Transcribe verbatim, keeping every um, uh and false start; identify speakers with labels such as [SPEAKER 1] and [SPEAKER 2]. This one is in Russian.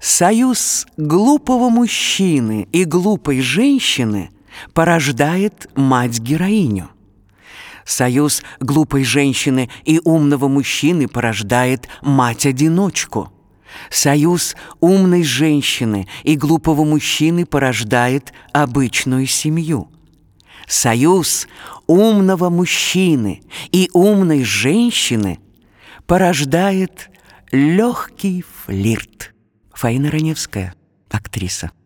[SPEAKER 1] Союз глупого мужчины и глупой женщины порождает мать-героиню. Союз глупой женщины и умного мужчины порождает мать-одиночку. Союз умной женщины и глупого мужчины порождает обычную семью. Союз умного мужчины и умной женщины порождает легкий флирт. Фаина Раневская, актриса.